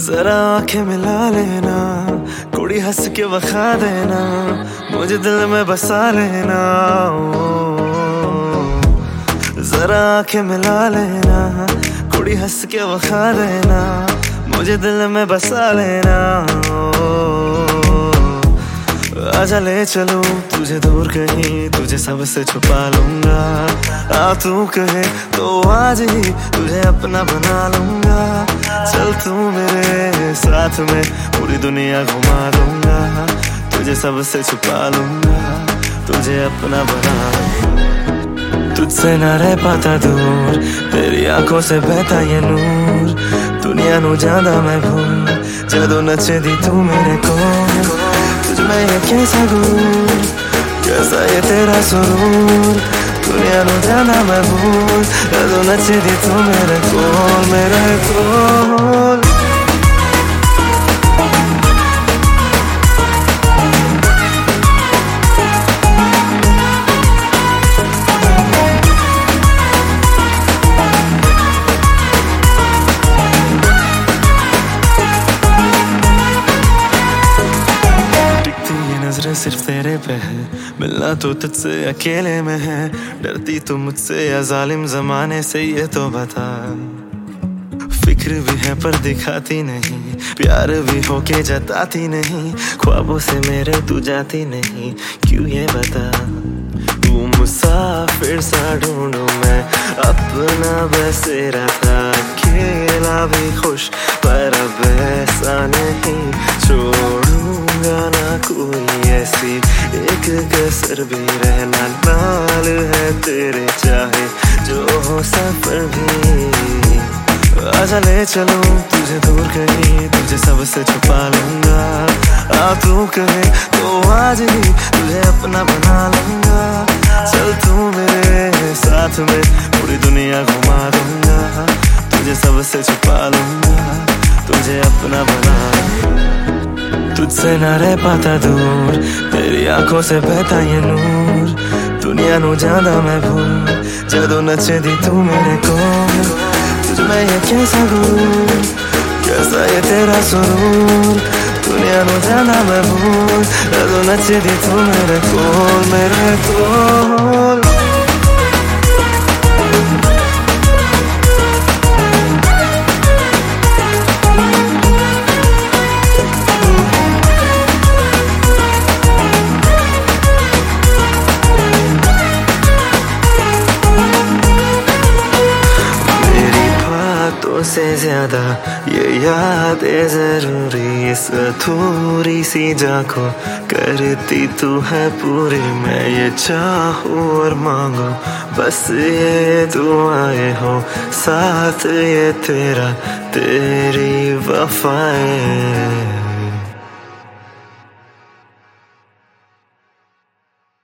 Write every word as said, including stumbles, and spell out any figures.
जरा आंखें मिला लेना, कुड़ी हंस के बखा देना, मुझे दिल में बसा लेना। जरा आंखें मिला लेना, कुड़ी हंस के बखा देना, मुझे दिल में बसा लेना। आजा ले चलूं तुझे दूर कहीं, तुझे सबसे छुपा लूंगा। आ तू कहे तो आज ही तुझे अपना बना लूंगा। चल तू मेरे साथ में पूरी दुनिया घुमा दूंगा। तुझे सबसे छुपा लूंगा, तुझे अपना बना लूंगा। तुझसे न रह पाता दूर, तेरी आंखों से बहता ये नूर। दुनिया नू जादा मैं भूल, जदों नचे दी तू मेरे को। तुझमें ये कैसा गुरूर, कैसा ये तेरा सुरूर। दुनिया नू जाना मैं भूल, जदों नचे दी तू मेरे कोल, मेरे कोल। नजरें सिर्फ तेरे पे है, मिलना तो तुझसे अकेले में है। डरती तो मुझसे या जालिम जमाने से, ये तो बता। फिक्र भी है पर दिखाती नहीं, प्यार भी हो के जताती नहीं। ख्वाबों से मेरे तू जाती नहीं, क्यों ये बता। तू मुसाफिर सा ढूंढूं मैं अपना बसेरा था। अकेला भी खुश पर अब ऐसा नहीं, छोड़ूंगा ना कोई ऐसी एक कसर भी। रहना नाल है तेरे, चाहे जो हो सफर भी। आजा ले चलूं तुझे दूर कहीं, तुझे सबसे छुपा लूंगा। आ तू कहे तो आज ही तुझे अपना बना लूंगा। चल तू मेरे साथ में पूरी दुनिया घुमा दूंगा। तुझे सबसे छुपा लूंगा, तुझे अपना बना लूंगा। तुझसे न रह पाता दूर, तेरी आंखों से बहता ये नूर। दुनिया नू जादा मैं भूल, जदों नचे दी तू मेरे को। तुझमें ये कैसा गुरूर, कैसा ये तेरा सुरूर। दुनिया नू जाना मैं भूल, जदों नचे दी तू मेरे कोल, मेरे कोल। से ज्यादा ये याद है जरूरी, इस थोड़ी सी जाको करती तू है पूरी। मैं ये चाहूँ और मांगू, बस ये दुआएं हो साथ, ये तेरा तेरी वफाएं।